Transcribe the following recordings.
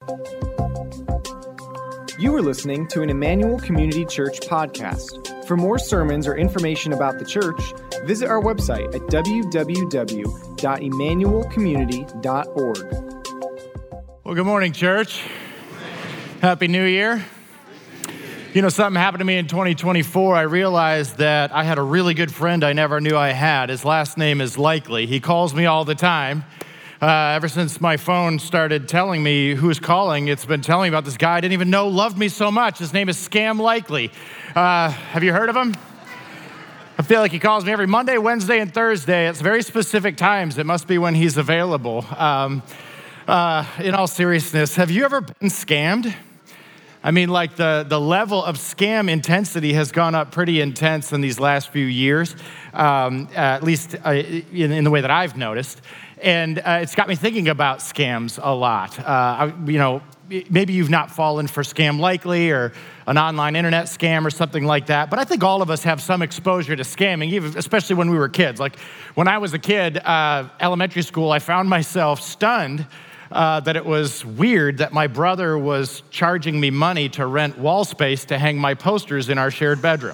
You are listening to an Emmanuel Community Church podcast. For more sermons or information about the church, visit our website at www.emmanuelcommunity.org. Well, good morning, church. Happy New Year. You know, something happened to me in 2024. I realized that I had a really good friend I never knew I had. His last name is Likely. He calls me all the time. Ever since my phone started telling me who's calling, it's been telling me about this guy I didn't even know loved me so much. His name is Scam Likely. Have you heard of him? I feel like he calls me every Monday, Wednesday, and Thursday. It's very specific times. It must be when he's available. In all seriousness, have you ever been scammed? I mean, like the level of scam intensity has gone up pretty intense in these last few years, at least in the way that I've noticed. And it's got me thinking about scams a lot. Maybe you've not fallen for Scam Likely or an online internet scam or something like that, but I think all of us have some exposure to scamming, especially when we were kids. Like when I was a kid, elementary school, I found myself stunned that it was weird that my brother was charging me money to rent wall space to hang my posters in our shared bedroom.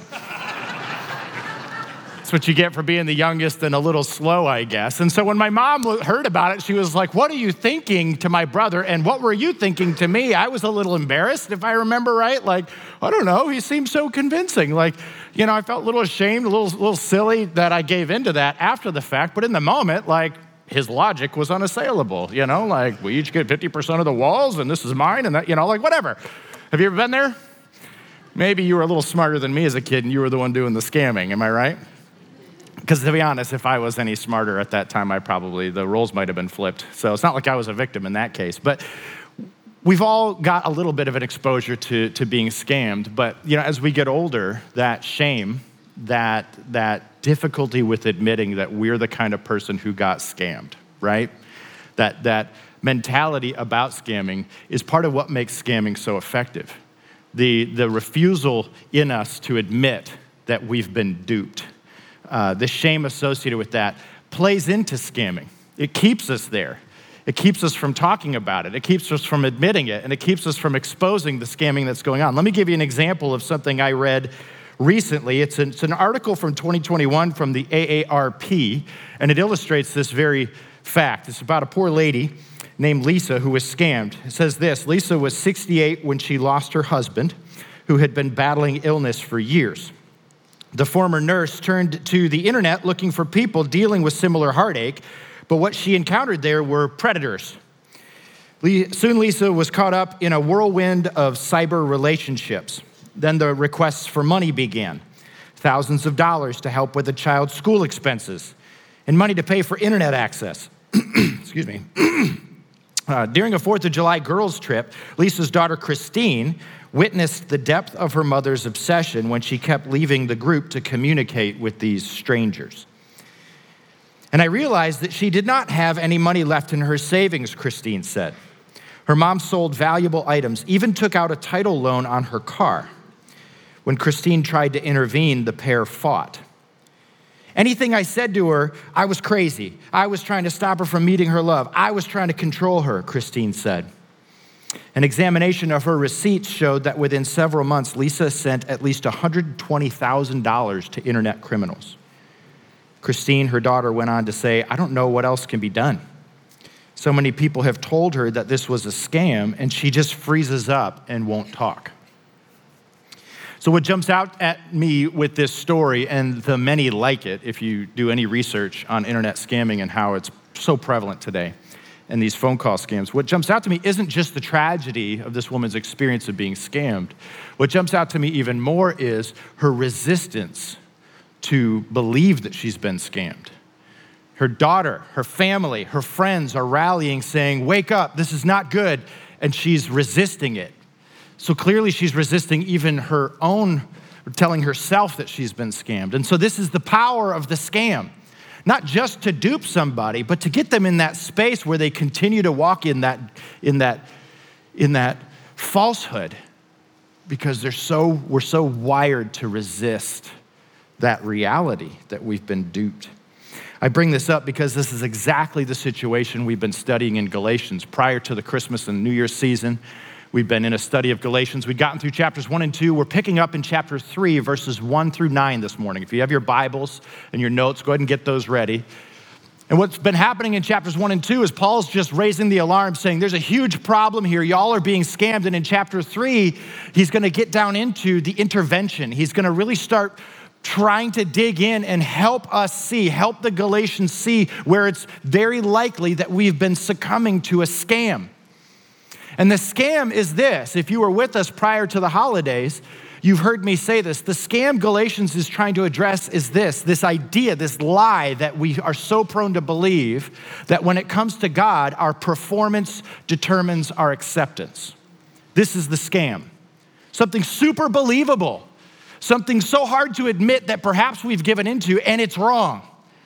That's what you get for being the youngest and a little slow, I guess. And so when my mom heard about it, she was like, "What are you thinking?" to my brother, and "What were you thinking to me?" I was a little embarrassed, if I remember right. Like, I don't know, he seemed so convincing. Like, I felt a little ashamed, a little silly that I gave into that after the fact. But in the moment, like, his logic was unassailable, like, we each get 50% of the walls, and this is mine, and that, like, whatever. Have you ever been there? Maybe you were a little smarter than me as a kid, and you were the one doing the scamming, am I right? Because to be honest, if I was any smarter at that time, the roles might have been flipped. So it's not like I was a victim in that case. But we've all got a little bit of an exposure to being scammed. But, as we get older, that shame, that difficulty with admitting that we're the kind of person who got scammed, right? That mentality about scamming is part of what makes scamming so effective. The refusal in us to admit that we've been duped. The shame associated with that plays into scamming. It keeps us there. It keeps us from talking about it. It keeps us from admitting it, and it keeps us from exposing the scamming that's going on. Let me give you an example of something I read recently. It's an article from 2021 from the AARP, and it illustrates this very fact. It's about a poor lady named Lisa who was scammed. It says this: Lisa was 68 when she lost her husband, who had been battling illness for years. The former nurse turned to the internet looking for people dealing with similar heartache, but what she encountered there were predators. Soon Lisa was caught up in a whirlwind of cyber relationships. Then the requests for money began. Thousands of dollars to help with the child's school expenses and money to pay for internet access. Excuse me. During a 4th of July girls' trip, Lisa's daughter, Christine, witnessed the depth of her mother's obsession when she kept leaving the group to communicate with these strangers. And I realized that she did not have any money left in her savings, Christine said. Her mom sold valuable items, even took out a title loan on her car. When Christine tried to intervene, the pair fought. Anything I said to her, I was crazy. I was trying to stop her from meeting her love. I was trying to control her, Christine said. An examination of her receipts showed that within several months, Lisa sent at least $120,000 to internet criminals. Christine, her daughter, went on to say, "I don't know what else can be done. So many people have told her that this was a scam, and she just freezes up and won't talk." So what jumps out at me with this story, and the many like it, if you do any research on internet scamming and how it's so prevalent today, and these phone call scams, what jumps out to me isn't just the tragedy of this woman's experience of being scammed. What jumps out to me even more is her resistance to believe that she's been scammed. Her daughter, her family, her friends are rallying, saying, "Wake up, this is not good," and she's resisting it. So clearly she's resisting even her own, telling herself that she's been scammed. And so this is the power of the scam. Not just to dupe somebody, but to get them in that space where they continue to walk in that falsehood, because we're so wired to resist that reality that we've been duped. I bring this up because this is exactly the situation we've been studying in Galatians. Prior to the Christmas and New Year's season, we've been in a study of Galatians. We've gotten through chapters 1 and 2. We're picking up in chapter 3, verses 1 through 9 this morning. If you have your Bibles and your notes, go ahead and get those ready. And what's been happening in chapters 1 and 2 is Paul's just raising the alarm, saying there's a huge problem here. Y'all are being scammed. And in chapter 3, he's going to get down into the intervention. He's going to really start trying to dig in and help the Galatians see where it's very likely that we've been succumbing to a scam. And the scam is this. If you were with us prior to the holidays, you've heard me say this. The scam Galatians is trying to address is this idea, this lie that we are so prone to believe that when it comes to God, our performance determines our acceptance. This is the scam. Something super believable. Something so hard to admit that perhaps we've given into, and it's wrong.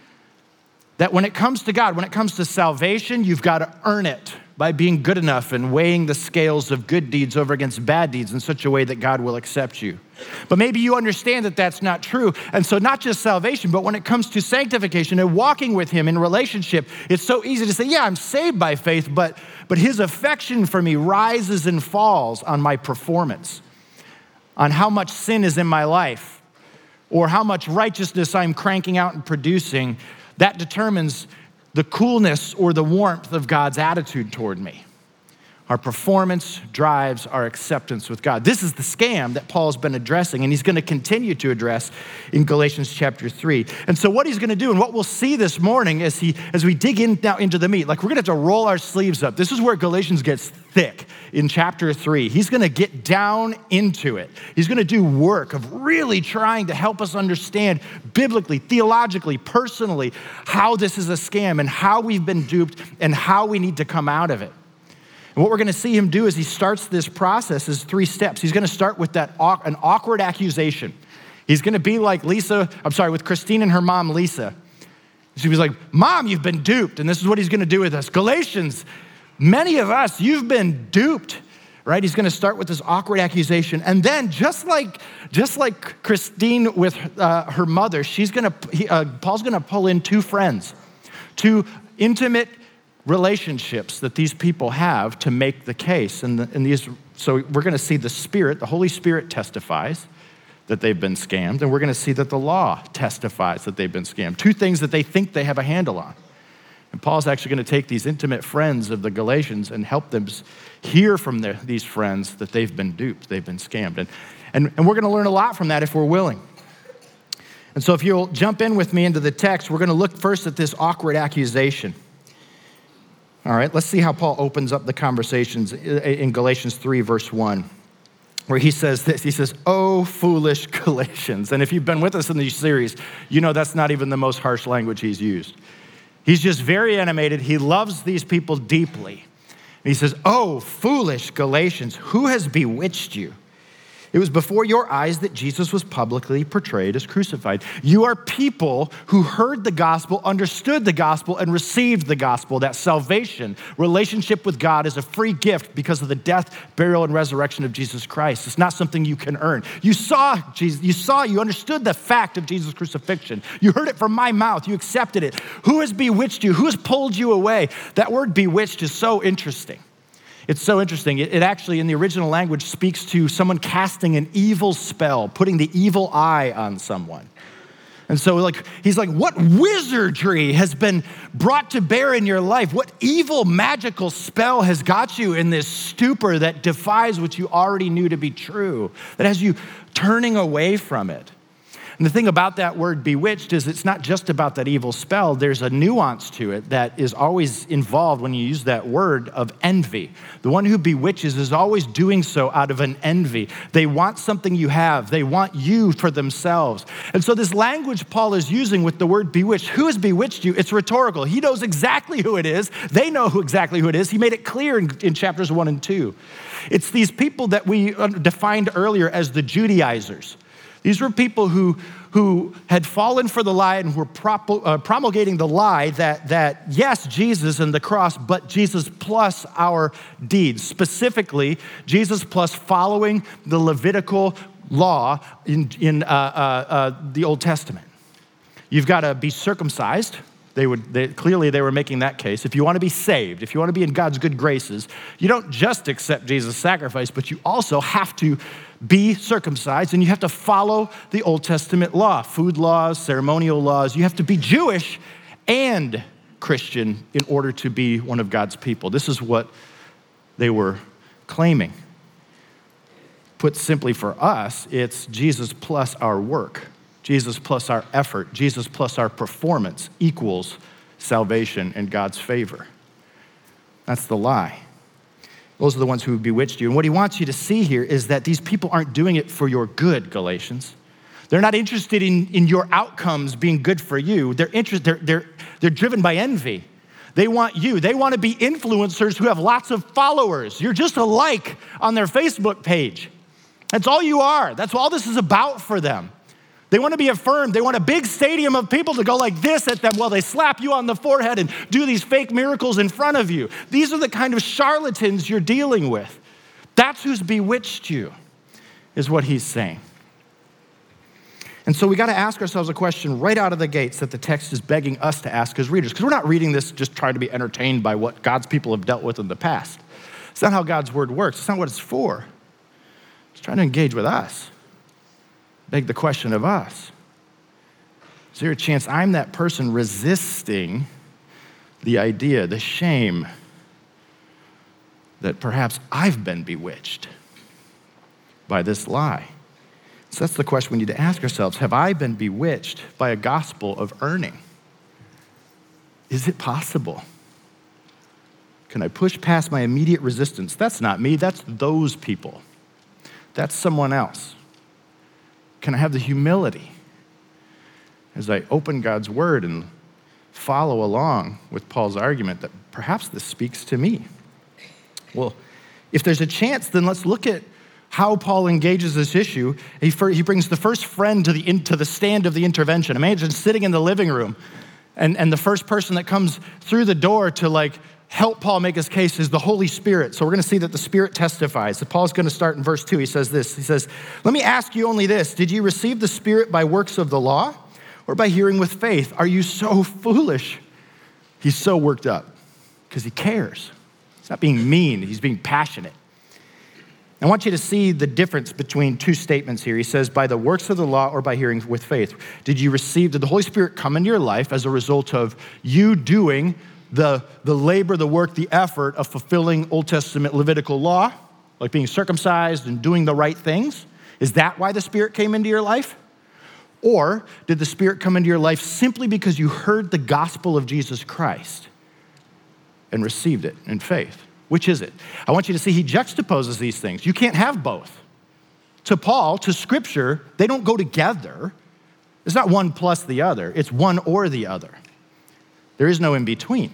That when it comes to God, when it comes to salvation, you've got to earn it by being good enough and weighing the scales of good deeds over against bad deeds in such a way that God will accept you. But maybe you understand that that's not true. And so not just salvation, but when it comes to sanctification and walking with him in relationship, it's so easy to say, yeah, I'm saved by faith, but his affection for me rises and falls on my performance, on how much sin is in my life, or how much righteousness I'm cranking out and producing. That determines the coolness or the warmth of God's attitude toward me. Our performance drives our acceptance with God. This is the scam that Paul's been addressing, and he's going to continue to address in Galatians chapter 3. And so what he's going to do, and what we'll see this morning as we dig in now into the meat, like we're going to have to roll our sleeves up. This is where Galatians gets thick in chapter 3. He's going to get down into it. He's going to do work of really trying to help us understand biblically, theologically, personally, how this is a scam and how we've been duped and how we need to come out of it. And what we're going to see him do is he starts this process as 3 steps. He's going to start with an awkward accusation. He's going to be like with Christine and her mom, Lisa. She was like, Mom, you've been duped. And this is what he's going to do with us. Galatians, many of us, you've been duped, right? He's going to start with this awkward accusation. And then just like Christine with her mother, Paul's going to pull in 2 friends, 2 intimate relationships that these people have to make the case. So we're going to see the Holy Spirit testifies that they've been scammed, and we're going to see that the law testifies that they've been scammed. 2 things that they think they have a handle on. And Paul's actually going to take these intimate friends of the Galatians and help them hear from these friends that they've been duped, they've been scammed. And we're going to learn a lot from that if we're willing. And so if you'll jump in with me into the text, we're going to look first at this awkward accusation. All right, let's see how Paul opens up the conversations in Galatians 3, verse 1, where he says this. He says, "Oh, foolish Galatians." And if you've been with us in these series, you know that's not even the most harsh language he's used. He's just very animated. He loves these people deeply. And he says, "Oh, foolish Galatians, who has bewitched you? It was before your eyes that Jesus was publicly portrayed as crucified. You are people who heard the gospel, understood the gospel, and received the gospel, that salvation, relationship with God, is a free gift because of the death, burial, and resurrection of Jesus Christ. It's not something you can earn. You saw Jesus, you understood the fact of Jesus' crucifixion. You heard it from my mouth. You accepted it. Who has bewitched you? Who has pulled you away?" That word bewitched is so interesting. It's so interesting. It actually, in the original language, speaks to someone casting an evil spell, putting the evil eye on someone. And so he's like, what wizardry has been brought to bear in your life? What evil magical spell has got you in this stupor that defies what you already knew to be true, that has you turning away from it? And the thing about that word bewitched is it's not just about that evil spell. There's a nuance to it that is always involved when you use that word of envy. The one who bewitches is always doing so out of an envy. They want something you have. They want you for themselves. And so this language Paul is using with the word bewitched, who has bewitched you? It's rhetorical. He knows exactly who it is. They know exactly who it is. He made it clear in chapters 1 and 2. It's these people that we defined earlier as the Judaizers. These were people who had fallen for the lie and were promulgating the lie that yes, Jesus and the cross, but Jesus plus our deeds. Specifically, Jesus plus following the Levitical law in the Old Testament. You've got to be circumcised Clearly they were making that case. If you want to be saved, if you want to be in God's good graces, you don't just accept Jesus' sacrifice, but you also have to be circumcised and you have to follow the Old Testament law, food laws, ceremonial laws. You have to be Jewish and Christian in order to be one of God's people. This is what they were claiming. Put simply for us, it's Jesus plus our work, Jesus plus our effort, Jesus plus our performance equals salvation and God's favor. That's the lie. Those are the ones who bewitched you. And what he wants you to see here is that these people aren't doing it for your good, Galatians. They're not interested in your outcomes being good for you. They're driven by envy. They want you. They want to be influencers who have lots of followers. You're just a like on their Facebook page. That's all you are. That's all this is about for them. They want to be affirmed. They want a big stadium of people to go like this at them while they slap you on the forehead and do these fake miracles in front of you. These are the kind of charlatans you're dealing with. That's who's bewitched you, is what he's saying. And so we got to ask ourselves a question right out of the gates that the text is begging us to ask as readers, because we're not reading this just trying to be entertained by what God's people have dealt with in the past. It's not how God's word works. It's not what it's for. It's trying to engage with us. Beg the question of us. Is there a chance I'm that person resisting the idea, the shame that perhaps I've been bewitched by this lie? So that's the question we need to ask ourselves. Have I been bewitched by a gospel of earning? Is it possible? Can I push past my immediate resistance? That's not me, that's those people. That's someone else. Can I have the humility as I open God's word and follow along with Paul's argument that perhaps this speaks to me? Well, if there's a chance, then let's look at how Paul engages this issue. He brings the first friend to the stand of the intervention. Imagine sitting in the living room and the first person that comes through the door to help Paul make his case is the Holy Spirit. So we're going to see that the Spirit testifies. So Paul's going to start in verse 2. He says this. He says, "Let me ask you only this. Did you receive the Spirit by works of the law or by hearing with faith? Are you so foolish?" He's so worked up because he cares. He's not being mean. He's being passionate. I want you to see the difference between two statements here. He says, by the works of the law or by hearing with faith. Did the Holy Spirit come into your life as a result of you doing the labor, the work, the effort of fulfilling Old Testament Levitical law, like being circumcised and doing the right things? Is that why the Spirit came into your life? Or did the Spirit come into your life simply because you heard the gospel of Jesus Christ and received it in faith? Which is it? I want you to see he juxtaposes these things. You can't have both. To Paul, to Scripture, they don't go together. It's not one plus the other. It's one or the other. There is no in between.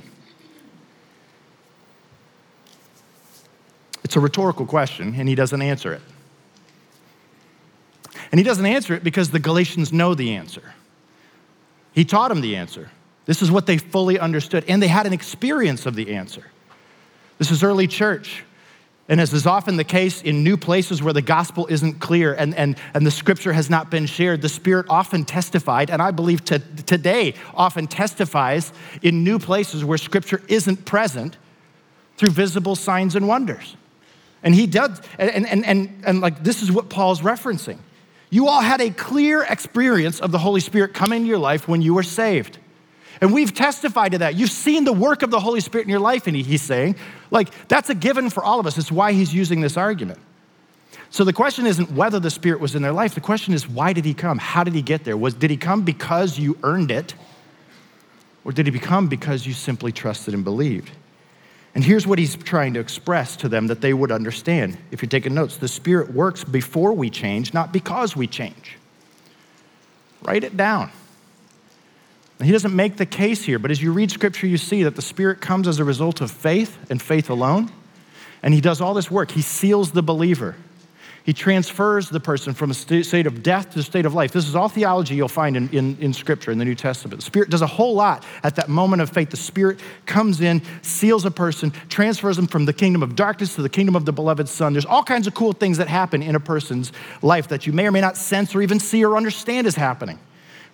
It's a rhetorical question, and he doesn't answer it. And he doesn't answer it because the Galatians know the answer. He taught them the answer. This is what they fully understood, and they had an experience of the answer. This is early church. And as is often the case in new places where the gospel isn't clear and the scripture has not been shared, the Spirit often testified, and I believe today often testifies in new places where scripture isn't present through visible signs and wonders. And he does, and like this is what Paul's referencing. You all had a clear experience of the Holy Spirit coming into your life when you were saved. And we've testified to that. You've seen the work of the Holy Spirit in your life, and he's saying, that's a given for all of us. It's why he's using this argument. So the question isn't whether the Spirit was in their life. The question is, why did he come? How did he get there? Did he come because you earned it? Or did he come because you simply trusted and believed? And here's what he's trying to express to them that they would understand. If you're taking notes, the Spirit works before we change, not because we change. Write it down. He doesn't make the case here, but as you read Scripture, you see that the Spirit comes as a result of faith and faith alone. And he does all this work. He seals the believer. He transfers the person from a state of death to a state of life. This is all theology you'll find in Scripture, in the New Testament. The Spirit does a whole lot at that moment of faith. The Spirit comes in, seals a person, transfers them from the kingdom of darkness to the kingdom of the beloved Son. There's all kinds of cool things that happen in a person's life that you may or may not sense or even see or understand is happening.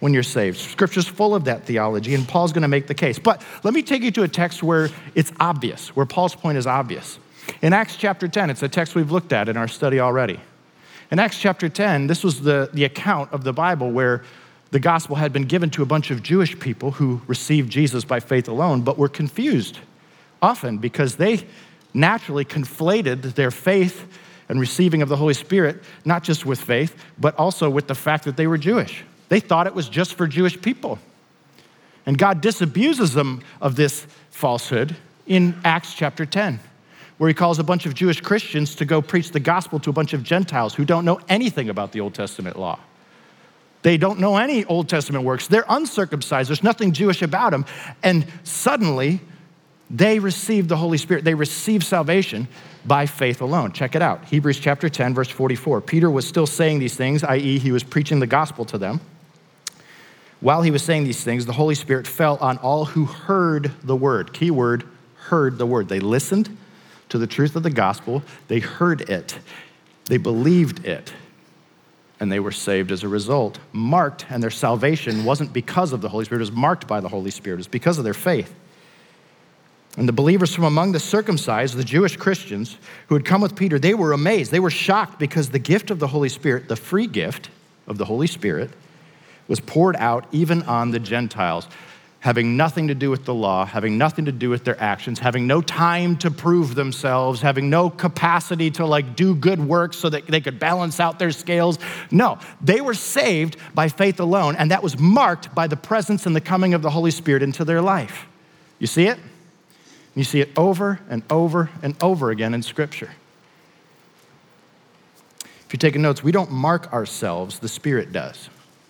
when you're saved. Scripture's full of that theology, and Paul's going to make the case. But let me take you to a text where it's obvious, where Paul's point is obvious. In Acts chapter 10, it's a text we've looked at in our study already. In Acts chapter 10, this was the account of the Bible where the gospel had been given to a bunch of Jewish people who received Jesus by faith alone, but were confused often because they naturally conflated their faith and receiving of the Holy Spirit, not just with faith, but also with the fact that they were Jewish. They thought it was just for Jewish people. And God disabuses them of this falsehood in Acts chapter 10, where he calls a bunch of Jewish Christians to go preach the gospel to a bunch of Gentiles who don't know anything about the Old Testament law. They don't know any Old Testament works. They're uncircumcised. There's nothing Jewish about them. And suddenly, they receive the Holy Spirit. They receive salvation by faith alone. Check it out. Hebrews chapter 10, verse 44. Peter was still saying these things, i.e., he was preaching the gospel to them. While he was saying these things, the Holy Spirit fell on all who heard the word. Key word, heard the word. They listened to the truth of the gospel. They heard it. They believed it. And they were saved as a result. Marked, and their salvation wasn't because of the Holy Spirit. It was marked by the Holy Spirit. It was because of their faith. And the believers from among the circumcised, the Jewish Christians who had come with Peter, they were amazed. They were shocked because the gift of the Holy Spirit, the free gift of the Holy Spirit, was poured out even on the Gentiles, having nothing to do with the law, having nothing to do with their actions, having no time to prove themselves, having no capacity to do good works so that they could balance out their scales. No, they were saved by faith alone, and that was marked by the presence and the coming of the Holy Spirit into their life. You see it? You see it over and over and over again in Scripture. If you're taking notes, we don't mark ourselves, the Spirit does.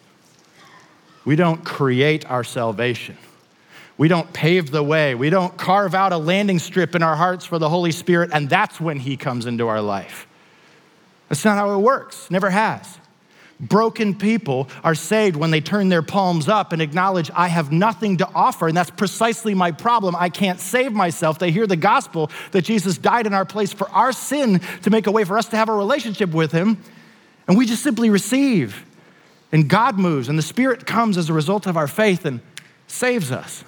We don't create our salvation. We don't pave the way. We don't carve out a landing strip in our hearts for the Holy Spirit, and that's when he comes into our life. That's not how it works. Never has. Broken people are saved when they turn their palms up and acknowledge, I have nothing to offer, and that's precisely my problem. I can't save myself. They hear the gospel that Jesus died in our place for our sin to make a way for us to have a relationship with him, and we just simply receive. And God moves, and the Spirit comes as a result of our faith and saves us.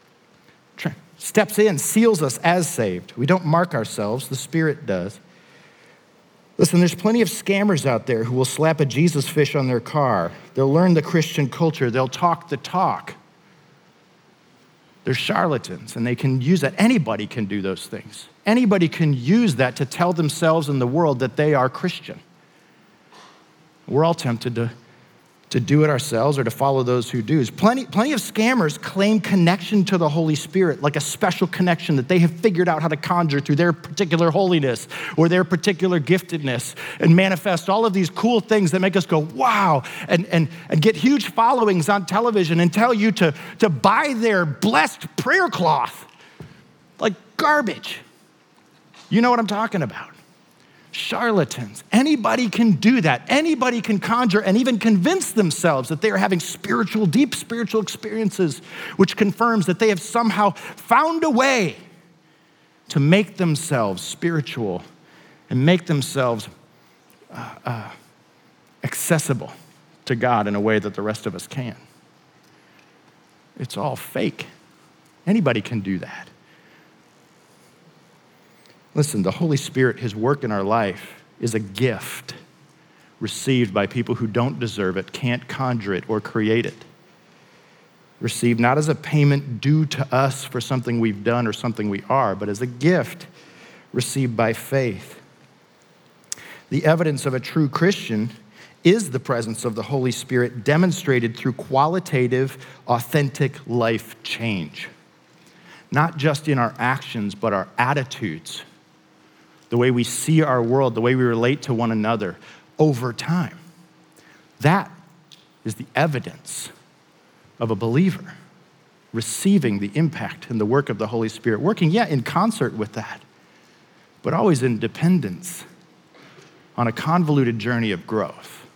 Steps in, seals us as saved. We don't mark ourselves, the Spirit does. Listen, there's plenty of scammers out there who will slap a Jesus fish on their car. They'll learn the Christian culture. They'll talk the talk. They're charlatans, and they can use that. Anybody can do those things. Anybody can use that to tell themselves and the world that they are Christian. We're all tempted to do it ourselves or to follow those who do. Plenty of scammers claim connection to the Holy Spirit, like a special connection that they have figured out how to conjure through their particular holiness or their particular giftedness and manifest all of these cool things that make us go, wow, and get huge followings on television and tell you to buy their blessed prayer cloth. Like garbage. You know what I'm talking about. Charlatans. Anybody can do that. Anybody can conjure and even convince themselves that they are having deep spiritual experiences, which confirms that they have somehow found a way to make themselves spiritual and make themselves accessible to God in a way that the rest of us can't. It's all fake. Anybody can do that. Listen, the Holy Spirit, his work in our life, is a gift received by people who don't deserve it, can't conjure it or create it. Received not as a payment due to us for something we've done or something we are, but as a gift received by faith. The evidence of a true Christian is the presence of the Holy Spirit demonstrated through qualitative, authentic life change. Not just in our actions, but our attitudes. The way we see our world, the way we relate to one another over time. That is the evidence of a believer receiving the impact and the work of the Holy Spirit, working, in concert with that, but always in dependence on a convoluted journey of growth.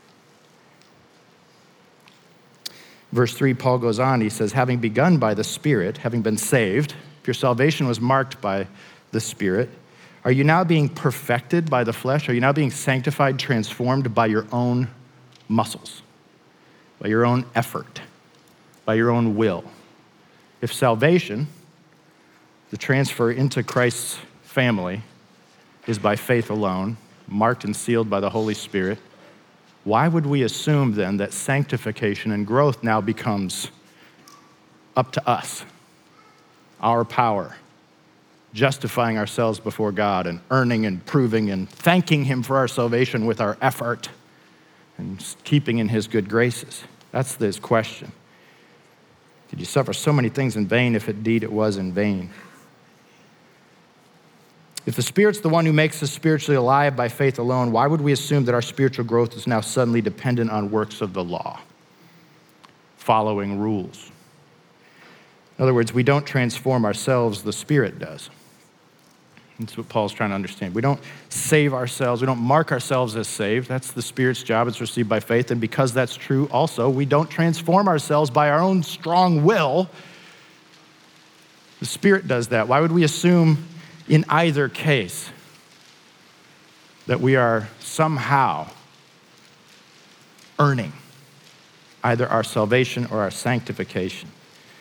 Verse 3, Paul goes on, he says, having begun by the Spirit, having been saved, if your salvation was marked by the Spirit, are you now being perfected by the flesh? Are you now being sanctified, transformed by your own muscles, by your own effort? by your own will. If salvation, the transfer into Christ's family, is by faith alone, marked and sealed by the Holy Spirit, why would we assume then that sanctification and growth now becomes up to us, our power, justifying ourselves before God and earning and proving and thanking Him for our salvation with our effort and keeping in His good graces? That's this question. Did you suffer so many things in vain if indeed it was in vain? If the Spirit's the one who makes us spiritually alive by faith alone, why would we assume that our spiritual growth is now suddenly dependent on works of the law, following rules? In other words, we don't transform ourselves, the Spirit does. That's what Paul's trying to understand. We don't save ourselves. We don't mark ourselves as saved. That's the Spirit's job. It's received by faith. And because that's true, also, we don't transform ourselves by our own strong will. The Spirit does that. Why would we assume in either case that we are somehow earning either our salvation or our sanctification?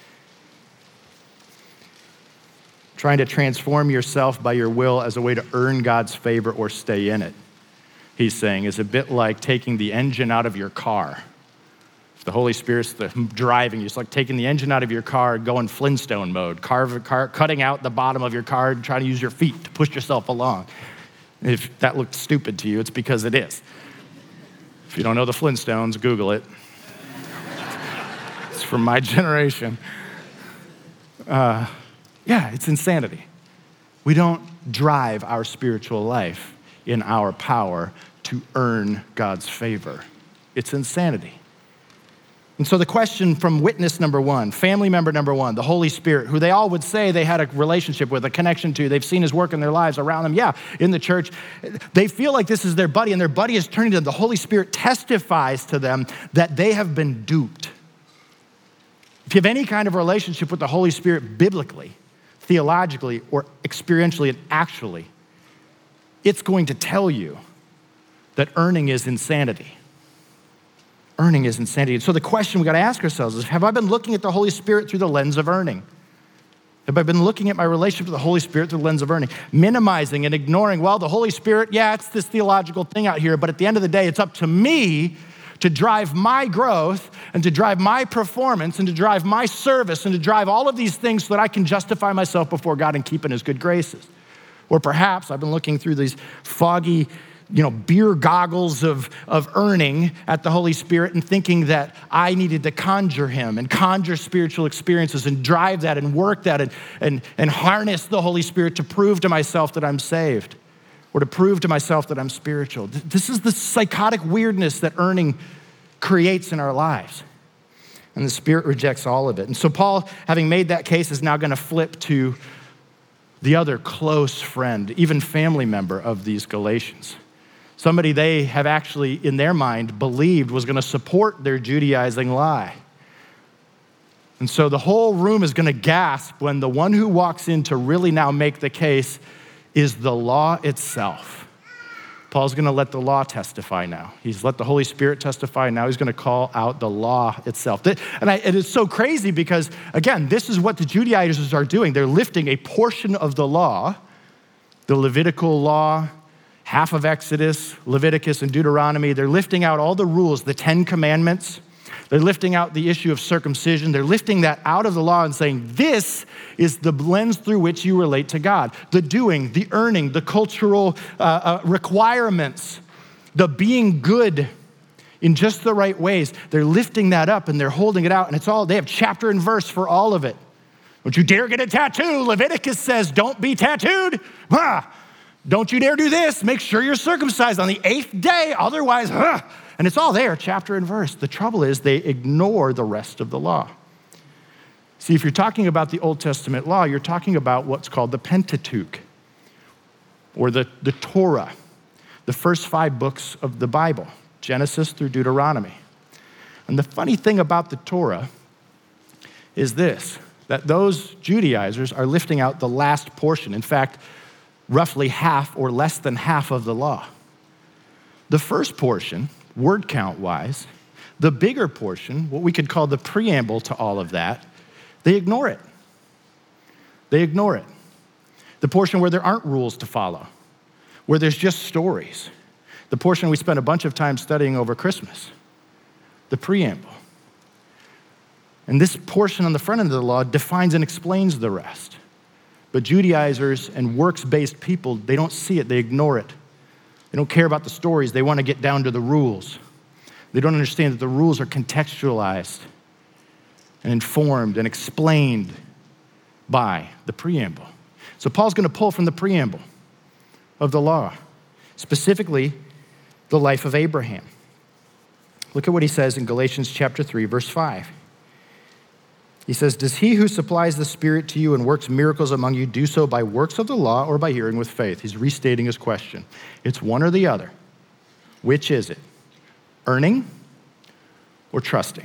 Trying to transform yourself by your will as a way to earn God's favor or stay in it, he's saying, is a bit like taking the engine out of your car. If the Holy Spirit's the driving, it's like taking the engine out of your car, going Flintstone mode, cutting out the bottom of your car and trying to use your feet to push yourself along. If that looked stupid to you, it's because it is. If you don't know the Flintstones, Google it. It's from my generation. Yeah, it's insanity. We don't drive our spiritual life in our power to earn God's favor. It's insanity. And so the question from witness number one, family member number one, the Holy Spirit, who they all would say they had a relationship with, a connection to, they've seen His work in their lives around them, yeah, in the church. They feel like this is their buddy, and their buddy is turning to them. The Holy Spirit testifies to them that they have been duped. If you have any kind of relationship with the Holy Spirit biblically, theologically, or experientially and actually, it's going to tell you that earning is insanity. Earning is insanity. And so the question we got to ask ourselves is, have I been looking at the Holy Spirit through the lens of earning? Have I been looking at my relationship with the Holy Spirit through the lens of earning? Minimizing and ignoring, well, the Holy Spirit, yeah, it's this theological thing out here, but at the end of the day, it's up to me to drive my growth and to drive my performance and to drive my service and to drive all of these things so that I can justify myself before God and keep in His good graces. Or perhaps I've been looking through these foggy, beer goggles of earning at the Holy Spirit and thinking that I needed to conjure Him and conjure spiritual experiences and drive that and work that and harness the Holy Spirit to prove to myself that I'm saved, or to prove to myself that I'm spiritual. This is the psychotic weirdness that earning creates in our lives. And the Spirit rejects all of it. And so Paul, having made that case, is now going to flip to the other close friend, even family member of these Galatians. Somebody they have actually, in their mind, believed was going to support their Judaizing lie. And so the whole room is going to gasp when the one who walks in to really now make the case is the law itself. Paul's going to let the law testify now. He's let the Holy Spirit testify. Now he's going to call out the law itself. And it is so crazy because, again, this is what the Judaizers are doing. They're lifting a portion of the law, the Levitical law, half of Exodus, Leviticus, and Deuteronomy. They're lifting out all the rules, the 10 Commandments. They're lifting out the issue of circumcision. They're lifting that out of the law and saying, this is the lens through which you relate to God. The doing, the earning, the cultural requirements, the being good in just the right ways. They're lifting that up and they're holding it out, and they have chapter and verse for all of it. Don't you dare get a tattoo. Leviticus says, don't be tattooed. Don't you dare do this. Make sure you're circumcised on the 8th day. Otherwise, and it's all there, chapter and verse. The trouble is they ignore the rest of the law. See, if you're talking about the Old Testament law, you're talking about what's called the Pentateuch, or the Torah, the first 5 books of the Bible, Genesis through Deuteronomy. And the funny thing about the Torah is this, that those Judaizers are lifting out the last portion. In fact, roughly half or less than half of the law. The first portion, word count-wise, the bigger portion, what we could call the preamble to all of that, they ignore it. They ignore it. The portion where there aren't rules to follow, where there's just stories. The portion we spent a bunch of time studying over Christmas, the preamble. And this portion on the front end of the law defines and explains the rest. But Judaizers and works-based people, they don't see it, they ignore it. They don't care about the stories, they want to get down to the rules. They don't understand that the rules are contextualized and informed and explained by the preamble. So Paul's going to pull from the preamble of the law, specifically the life of Abraham. Look at what he says in Galatians chapter 3, verse 5. He says, does he who supplies the Spirit to you and works miracles among you do so by works of the law or by hearing with faith? He's restating his question. It's one or the other. Which is it? Earning or trusting?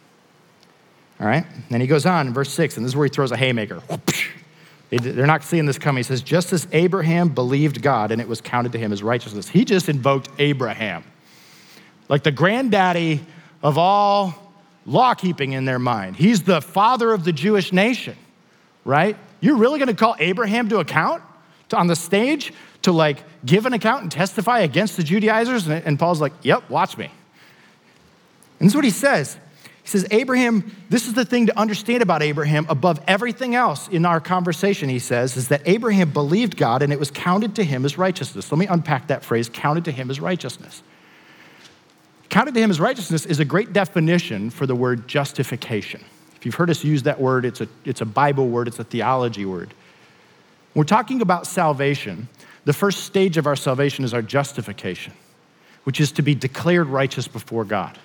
All right? Then he goes on in verse 6, and this is where he throws a haymaker. They're not seeing this coming. He says, just as Abraham believed God and it was counted to him as righteousness. He just invoked Abraham, like the granddaddy of all law-keeping in their mind. He's the father of the Jewish nation, right? You're really going to call Abraham to account on the stage to like give an account and testify against the Judaizers? And Paul's like, yep, watch me. And this is what he says. He says, Abraham, this is the thing to understand about Abraham above everything else in our conversation, he says, is that Abraham believed God and it was counted to him as righteousness. Let me unpack that phrase, counted to him as righteousness. Counted to him as righteousness is a great definition for the word justification. If you've heard us use that word, it's a Bible word, it's a theology word. When we're talking about salvation, the first stage of our salvation is our justification, which is to be declared righteous before God.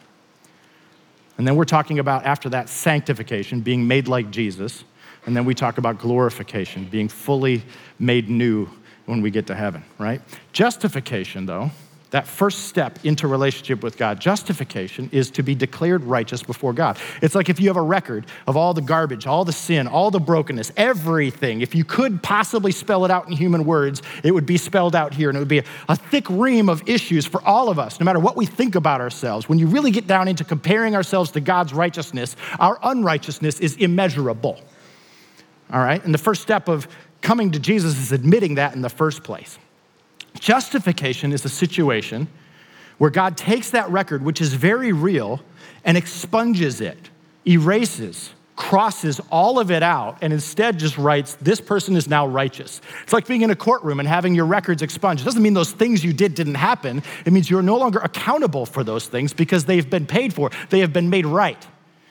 And then we're talking about, after that, sanctification, being made like Jesus. And then we talk about glorification, being fully made new when we get to heaven, right? Justification, though, that first step into relationship with God, justification is to be declared righteous before God. It's like if you have a record of all the garbage, all the sin, all the brokenness, everything. If you could possibly spell it out in human words, it would be spelled out here, and it would be a thick ream of issues for all of us, no matter what we think about ourselves. When you really get down into comparing ourselves to God's righteousness, our unrighteousness is immeasurable, all right? And the first step of coming to Jesus is admitting that in the first place. Justification is a situation where God takes that record, which is very real, and expunges it, erases, crosses all of it out, and instead just writes, this person is now righteous. It's like being in a courtroom and having your records expunged. It doesn't mean those things you did didn't happen. It means you're no longer accountable for those things because they've been paid for. They have been made right.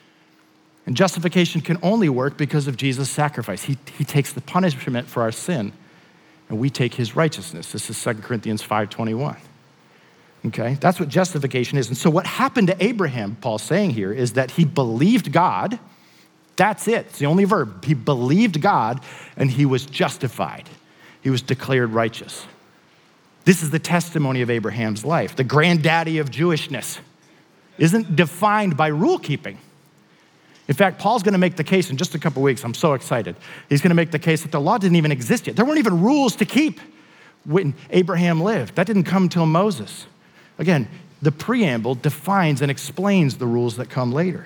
And justification can only work because of Jesus' sacrifice. He takes the punishment for our sin, and we take his righteousness. This is 2 Corinthians 5:21. Okay, that's what justification is. And so what happened to Abraham, Paul's saying here, is that he believed God. That's it. It's the only verb. He believed God, and he was justified. He was declared righteous. This is the testimony of Abraham's life. The granddaddy of Jewishness isn't defined by rule keeping. In fact, Paul's going to make the case in just a couple weeks. I'm so excited. He's going to make the case that the law didn't even exist yet. There weren't even rules to keep when Abraham lived. That didn't come until Moses. Again, the preamble defines and explains the rules that come later.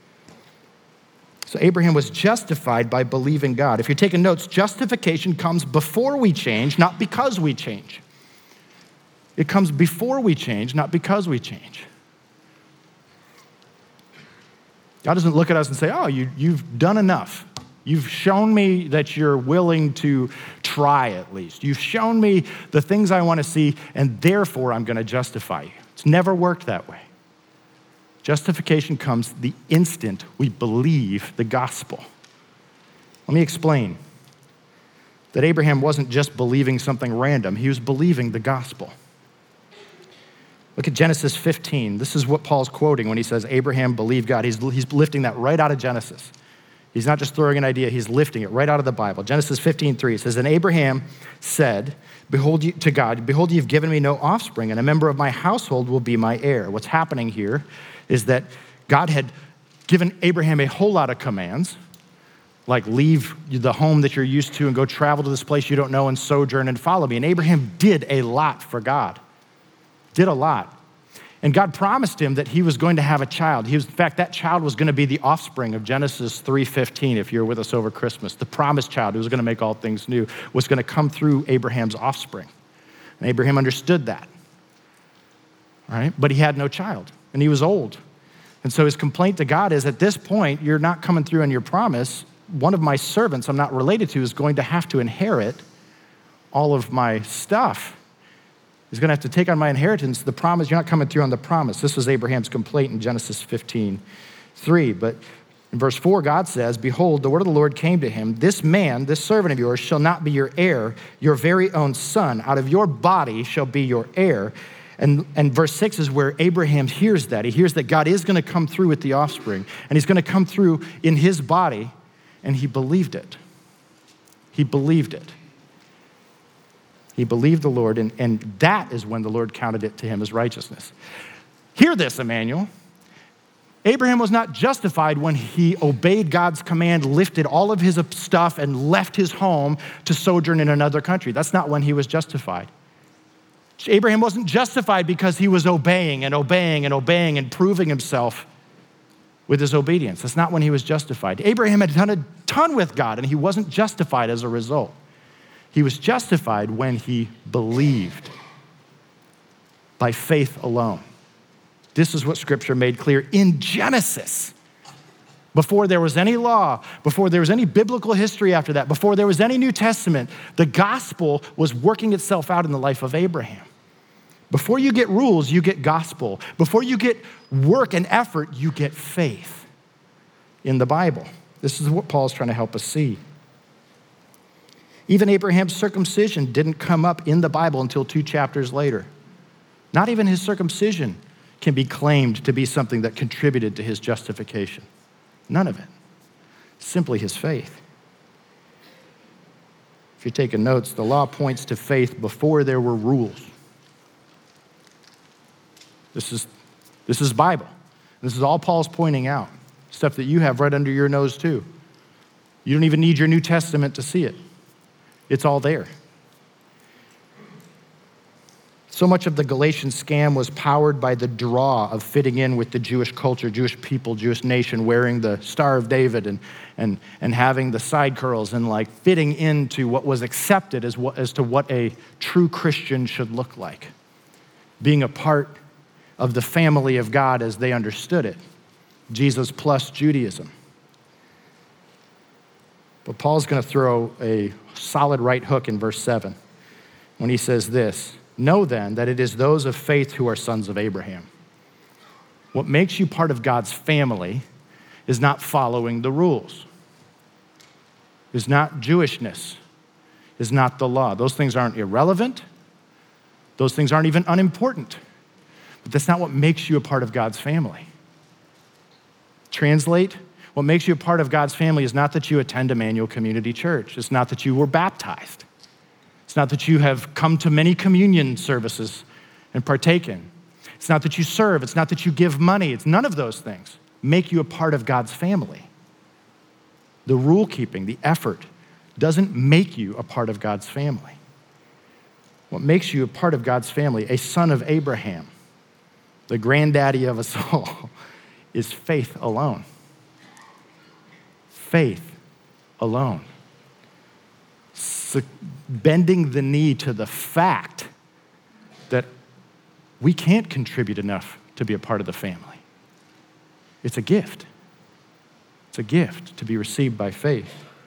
So Abraham was justified by believing God. If you're taking notes, justification comes before we change, not because we change. It comes before we change, not because we change. God doesn't look at us and say, oh, you've done enough. You've shown me that you're willing to try at least. You've shown me the things I want to see, and therefore I'm going to justify you. It's never worked that way. Justification comes the instant we believe the gospel. Let me explain that Abraham wasn't just believing something random. He was believing the gospel. Look at Genesis 15. This is what Paul's quoting when he says Abraham believed God. He's lifting that right out of Genesis. He's not just throwing an idea, he's lifting it right out of the Bible. Genesis 15:3 says, and Abraham said, behold, you've given me no offspring, and a member of my household will be my heir. What's happening here is that God had given Abraham a whole lot of commands, like leave the home that you're used to and go travel to this place you don't know and sojourn and follow me. And Abraham did a lot for God. Did a lot. And God promised him that he was going to have a child. In fact, that child was going to be the offspring of Genesis 3:15, if you're with us over Christmas. The promised child who was going to make all things new was going to come through Abraham's offspring. And Abraham understood that, right? But he had no child, and he was old. And so his complaint to God is, at this point, you're not coming through on your promise. One of my servants I'm not related to is going to have to inherit all of my stuff. He's going to have to take on my inheritance. The promise, you're not coming through on the promise. This was Abraham's complaint in Genesis 15:3. But in verse 4, God says, behold, the word of the Lord came to him. This man, this servant of yours, shall not be your heir, your very own son. Out of your body shall be your heir. And verse 6 is where Abraham hears that. He hears that God is going to come through with the offspring, and he's going to come through in his body, and he believed it. He believed it. He believed the Lord, and that is when the Lord counted it to him as righteousness. Hear this, Emmanuel. Abraham was not justified when he obeyed God's command, lifted all of his stuff, and left his home to sojourn in another country. That's not when he was justified. Abraham wasn't justified because he was obeying and proving himself with his obedience. That's not when he was justified. Abraham had done a ton with God, and he wasn't justified as a result. He was justified when he believed by faith alone. This is what Scripture made clear in Genesis. Before there was any law, before there was any biblical history after that, before there was any New Testament, the gospel was working itself out in the life of Abraham. Before you get rules, you get gospel. Before you get work and effort, you get faith in the Bible. This is what Paul's trying to help us see. Even Abraham's circumcision didn't come up in the Bible until 2 chapters later. Not even his circumcision can be claimed to be something that contributed to his justification. None of it. Simply his faith. If you're taking notes, the law points to faith before there were rules. This is Bible. This is all Paul's pointing out. Stuff that you have right under your nose too. You don't even need your New Testament to see it. It's all there. So much of the Galatian scam was powered by the draw of fitting in with the Jewish culture, Jewish people, Jewish nation, wearing the Star of David and having the side curls and like fitting into what was accepted as to what a true Christian should look like. Being a part of the family of God as they understood it. Jesus plus Judaism. But Paul's going to throw a solid right hook in verse 7 when he says this, know then that it is those of faith who are sons of Abraham. What makes you part of God's family is not following the rules, is not Jewishness, is not the law. Those things aren't irrelevant. Those things aren't even unimportant. But that's not what makes you a part of God's family. Translate, what makes you a part of God's family is not that you attend Emmanuel Community Church. It's not that you were baptized. It's not that you have come to many communion services and partaken. It's not that you serve. It's not that you give money. It's none of those things make you a part of God's family. The rule keeping, the effort, doesn't make you a part of God's family. What makes you a part of God's family, a son of Abraham, the granddaddy of us all, is faith alone. Faith alone. So bending the knee to the fact that we can't contribute enough to be a part of the family. It's a gift. It's a gift to be received by faith.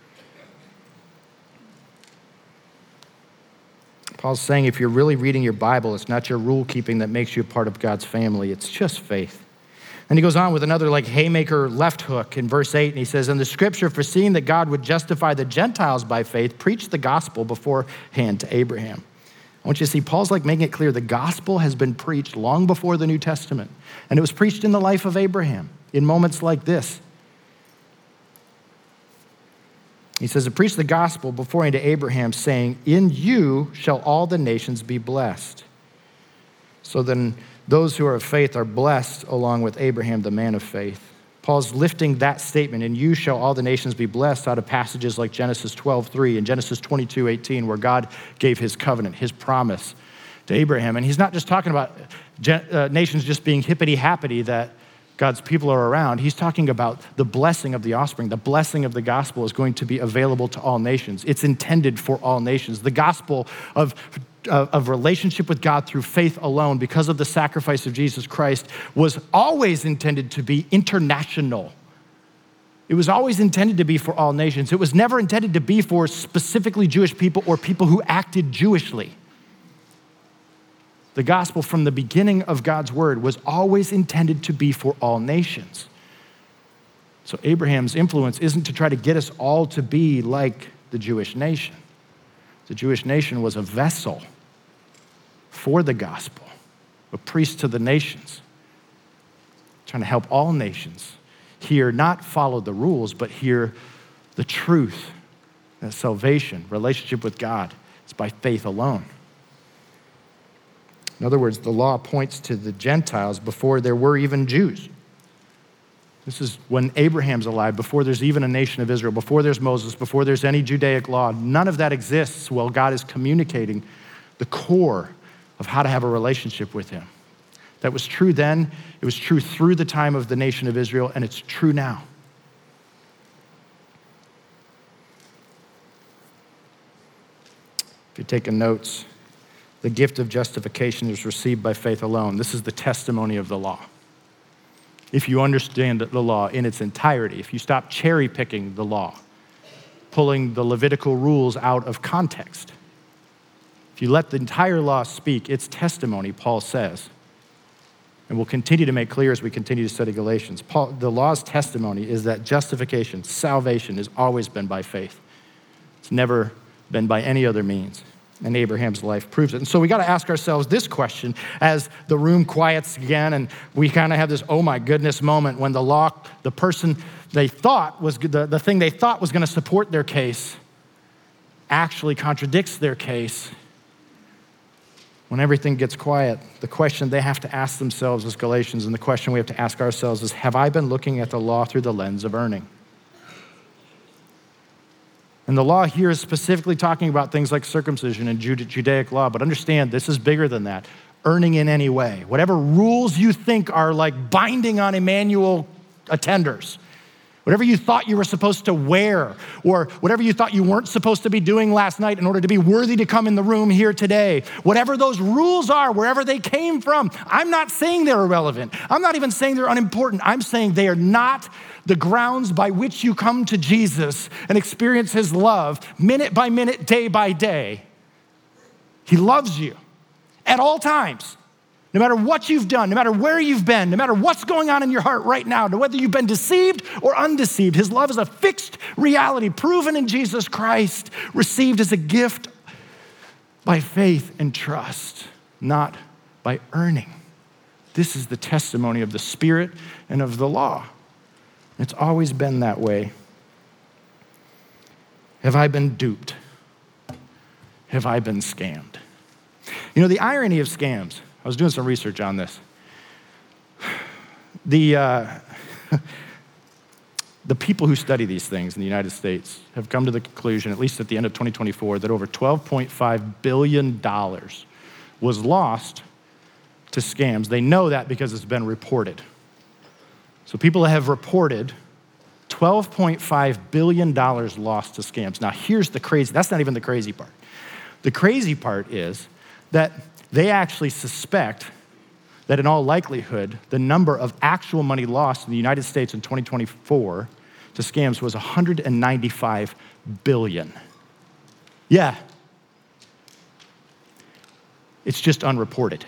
Paul's saying if you're really reading your Bible, it's not your rule keeping that makes you a part of God's family. It's just faith. And he goes on with another like haymaker left hook in verse 8, and he says, and the scripture, foreseeing that God would justify the Gentiles by faith, preached the gospel beforehand to Abraham. I want you to see, Paul's like making it clear the gospel has been preached long before the New Testament. And it was preached in the life of Abraham in moments like this. He says, it preached the gospel beforehand to Abraham, saying, in you shall all the nations be blessed. So then those who are of faith are blessed along with Abraham, the man of faith. Paul's lifting that statement, in you shall all the nations be blessed, out of passages like Genesis 12:3 and Genesis 22:18, where God gave his covenant, his promise to Abraham. And he's not just talking about nations just being hippity-happity that God's people are around. He's talking about the blessing of the offspring. The blessing of the gospel is going to be available to all nations. It's intended for all nations. The gospel of relationship with God through faith alone, because of the sacrifice of Jesus Christ, was always intended to be international. It was always intended to be for all nations. It was never intended to be for specifically Jewish people or people who acted Jewishly. The gospel from the beginning of God's word was always intended to be for all nations. So Abraham's influence isn't to try to get us all to be like the Jewish nation. The Jewish nation was a vessel for the gospel, a priest to the nations, trying to help all nations hear, not follow the rules, but hear the truth, that salvation, relationship with God, is by faith alone. In other words, the law points to the Gentiles before there were even Jews. This is when Abraham's alive, before there's even a nation of Israel, before there's Moses, before there's any Judaic law. None of that exists while God is communicating the core of how to have a relationship with him. That was true then, it was true through the time of the nation of Israel, and it's true now. If you're taking notes, the gift of justification is received by faith alone. This is the testimony of the law. If you understand the law in its entirety, if you stop cherry picking the law, pulling the Levitical rules out of context, if you let the entire law speak its testimony, Paul says, and we'll continue to make clear as we continue to study Galatians, the law's testimony is that justification, salvation, has always been by faith. It's never been by any other means. And Abraham's life proves it. And so we got to ask ourselves this question as the room quiets again and we kind of have this, oh my goodness moment when the person they thought was, the thing they thought was going to support their case actually contradicts their case. When everything gets quiet, the question they have to ask themselves as Galatians, and the question we have to ask ourselves is, have I been looking at the law through the lens of earning? And the law here is specifically talking about things like circumcision and Judaic law, but understand this is bigger than that. Earning in any way. Whatever rules you think are like binding on Emmanuel attenders, whatever you thought you were supposed to wear, or whatever you thought you weren't supposed to be doing last night in order to be worthy to come in the room here today, whatever those rules are, wherever they came from, I'm not saying they're irrelevant. I'm not even saying they're unimportant. I'm saying they are not the grounds by which you come to Jesus and experience his love minute by minute, day by day. He loves you at all times. No matter what you've done, no matter where you've been, no matter what's going on in your heart right now, no whether you've been deceived or undeceived, his love is a fixed reality, proven in Jesus Christ, received as a gift by faith and trust, not by earning. This is the testimony of the Spirit and of the law. It's always been that way. Have I been duped? Have I been scammed? You know, the irony of scams, I was doing some research on this. The people who study these things in the United States have come to the conclusion, at least at the end of 2024, that over $12.5 billion was lost to scams. They know that because it's been reported. So people have reported $12.5 billion lost to scams. Now here's the crazy, that's not even the crazy part. The crazy part is that they actually suspect that in all likelihood, the number of actual money lost in the United States in 2024 to scams was $195 billion. Yeah. It's just unreported.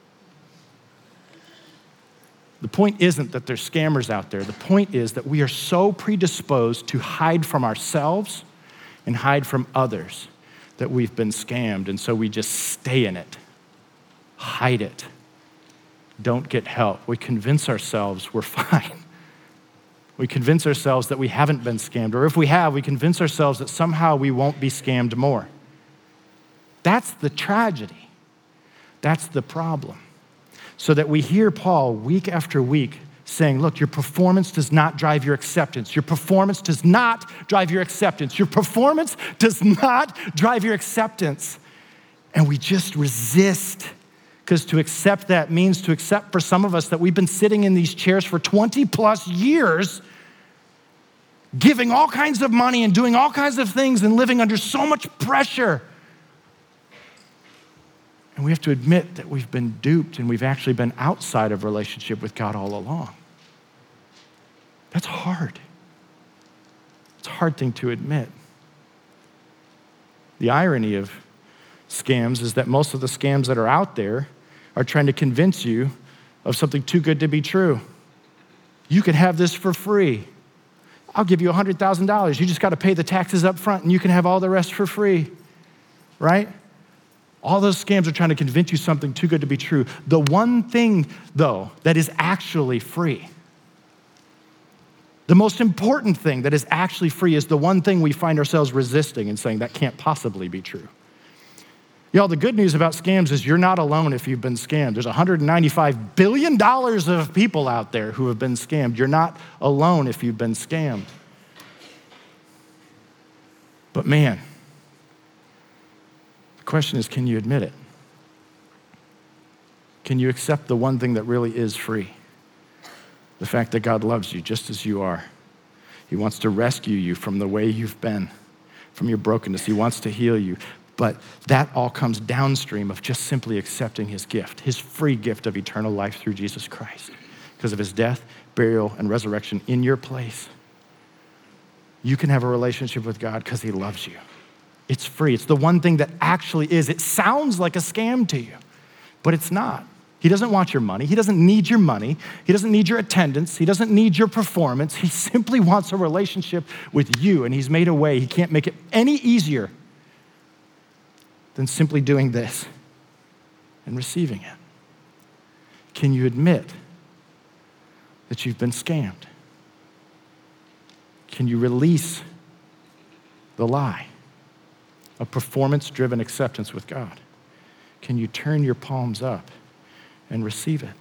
The point isn't that there's scammers out there. The point is that we are so predisposed to hide from ourselves and hide from others that we've been scammed, and so we just stay in it, hide it, don't get help. We convince ourselves we're fine. We convince ourselves that we haven't been scammed, or if we have, we convince ourselves that somehow we won't be scammed more. That's the tragedy. That's the problem. So that we hear Paul week after week saying, look, your performance does not drive your acceptance. Your performance does not drive your acceptance. Your performance does not drive your acceptance. And we just resist Because to accept that means to accept for some of us that we've been sitting in these chairs for 20 plus years, giving all kinds of money and doing all kinds of things and living under so much pressure. And we have to admit that we've been duped and we've actually been outside of relationship with God all along. That's hard. It's a hard thing to admit. The irony of scams is that most of the scams that are out there are trying to convince you of something too good to be true. You can have this for free. I'll give you $100,000. You just got to pay the taxes up front and you can have all the rest for free, right? All those scams are trying to convince you something too good to be true. The one thing, though, that is actually free, the most important thing that is actually free is the one thing we find ourselves resisting and saying that can't possibly be true. Y'all, the good news about scams is you're not alone if you've been scammed. There's $195 billion of people out there who have been scammed. You're not alone if you've been scammed. But man, the question is, can you admit it? Can you accept the one thing that really is free? The fact that God loves you just as you are. He wants to rescue you from the way you've been, from your brokenness. He wants to heal you. But that all comes downstream of just simply accepting his gift, his free gift of eternal life through Jesus Christ. Because of his death, burial, and resurrection in your place, you can have a relationship with God because he loves you. It's free. It's the one thing that actually is. It sounds like a scam to you, but it's not. He doesn't want your money. He doesn't need your money. He doesn't need your attendance. He doesn't need your performance. He simply wants a relationship with you, and he's made a way. He can't make it any easier than simply doing this and receiving it. Can you admit that you've been scammed? Can you release the lie of performance-driven acceptance with God? Can you turn your palms up and receive it?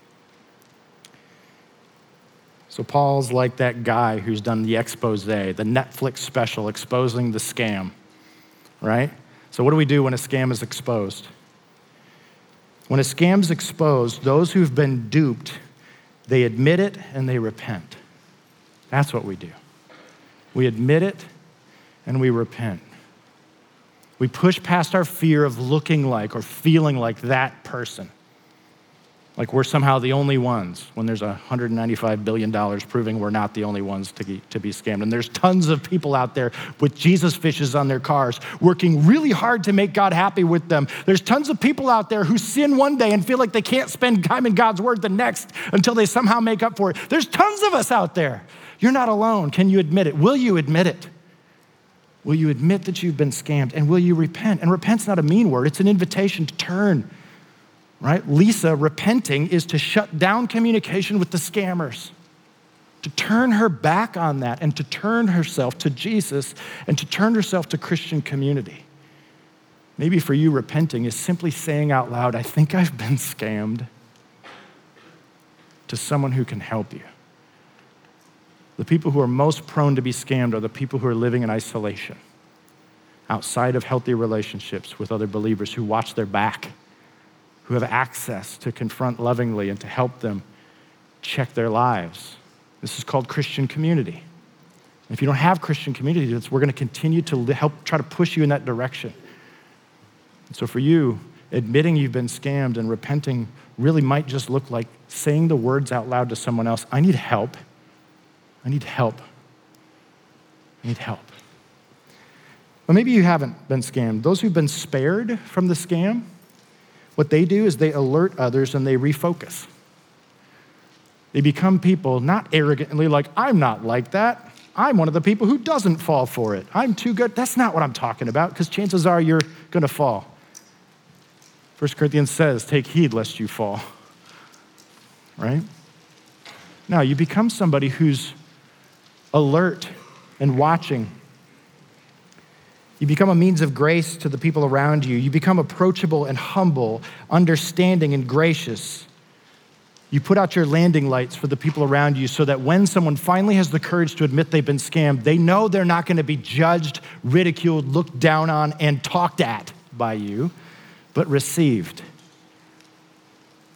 So Paul's like that guy who's done the expose, the Netflix special exposing the scam, right? So what do we do when a scam is exposed? When a scam's exposed, those who've been duped, they admit it and they repent. That's what we do. We admit it and we repent. We push past our fear of looking like or feeling like that person. Like we're somehow the only ones when there's $195 billion proving we're not the only ones to be scammed. And there's tons of people out there with Jesus fishes on their cars working really hard to make God happy with them. There's tons of people out there who sin one day and feel like they can't spend time in God's word the next until they somehow make up for it. There's tons of us out there. You're not alone. Can you admit it? Will you admit it? Will you admit that you've been scammed? And will you repent? And repent's not a mean word. It's an invitation to turn. Right? Lisa repenting is to shut down communication with the scammers, to turn her back on that and to turn herself to Jesus and to turn herself to Christian community. Maybe for you, repenting is simply saying out loud, I think I've been scammed, to someone who can help you. The people who are most prone to be scammed are the people who are living in isolation, outside of healthy relationships with other believers who watch their back, who have access to confront lovingly and to help them check their lives. This is called Christian community. If you don't have Christian community, we're going to continue to help try to push you in that direction. And so for you, admitting you've been scammed and repenting really might just look like saying the words out loud to someone else, I need help. I need help. I need help. But maybe you haven't been scammed. Those who've been spared from the scam, what they do is they alert others and they refocus. They become people not arrogantly like, I'm not like that. I'm one of the people who doesn't fall for it. I'm too good. That's not what I'm talking about, because chances are you're going to fall. 1 Corinthians says, take heed lest you fall. Right? Now, you become somebody who's alert and watching. You become a means of grace to the people around you. You become approachable and humble, understanding and gracious. You put out your landing lights for the people around you so that when someone finally has the courage to admit they've been scammed, they know they're not going to be judged, ridiculed, looked down on, and talked at by you, but received.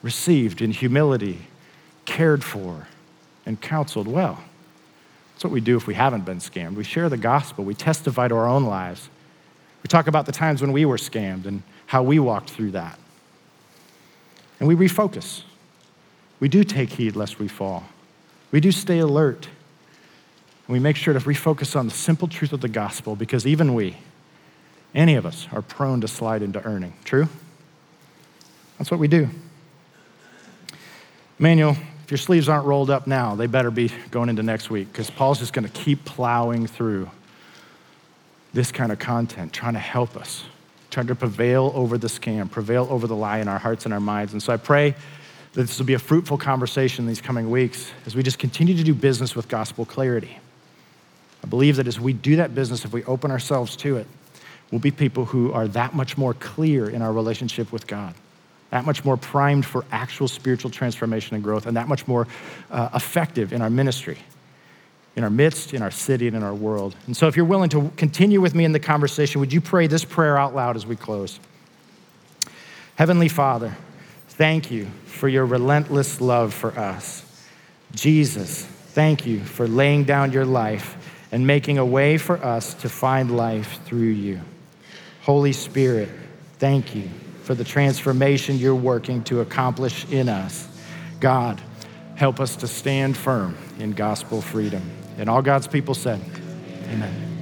received in humility, cared for, and counseled well. That's what we do if we haven't been scammed. We share the gospel. We testify to our own lives. We talk about the times when we were scammed and how we walked through that. And we refocus. We do take heed lest we fall. We do stay alert. And we make sure to refocus on the simple truth of the gospel, because even we, any of us, are prone to slide into earning. True? That's what we do. Emmanuel, if your sleeves aren't rolled up now, they better be going into next week, because Paul's just going to keep plowing through this kind of content, trying to help us, trying to prevail over the scam, prevail over the lie in our hearts and our minds. And so I pray that this will be a fruitful conversation these coming weeks as we just continue to do business with gospel clarity. I believe that as we do that business, if we open ourselves to it, we'll be people who are that much more clear in our relationship with God, that much more primed for actual spiritual transformation and growth, and that much more effective in our ministry, in our midst, in our city, and in our world. And so if you're willing to continue with me in the conversation, would you pray this prayer out loud as we close? Heavenly Father, thank you for your relentless love for us. Jesus, thank you for laying down your life and making a way for us to find life through you. Holy Spirit, thank you for the transformation you're working to accomplish in us. God, help us to stand firm in gospel freedom. And all God's people said, amen.